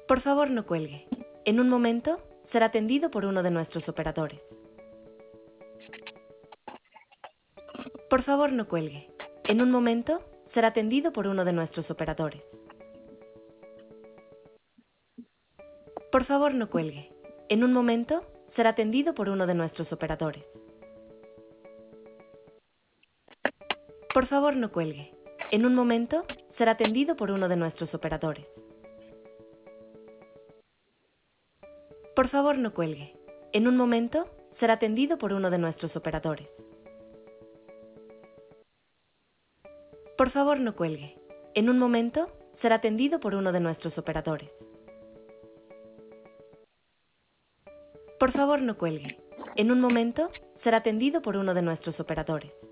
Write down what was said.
Por favor, no cuelgue. En un momento, será atendido por uno de nuestros operadores. Por favor, no cuelgue. En un momento, será atendido por uno de nuestros operadores. Por favor, no cuelgue. En un momento, será atendido por uno de nuestros operadores. Por favor, no cuelgue. En un momento, será atendido por uno de nuestros operadores. Por favor, no cuelgue. En un momento, será atendido por uno de nuestros operadores. Por favor, no cuelgue. En un momento, será atendido por uno de nuestros operadores. Por favor, no cuelgue. En un momento, será atendido por uno de nuestros operadores.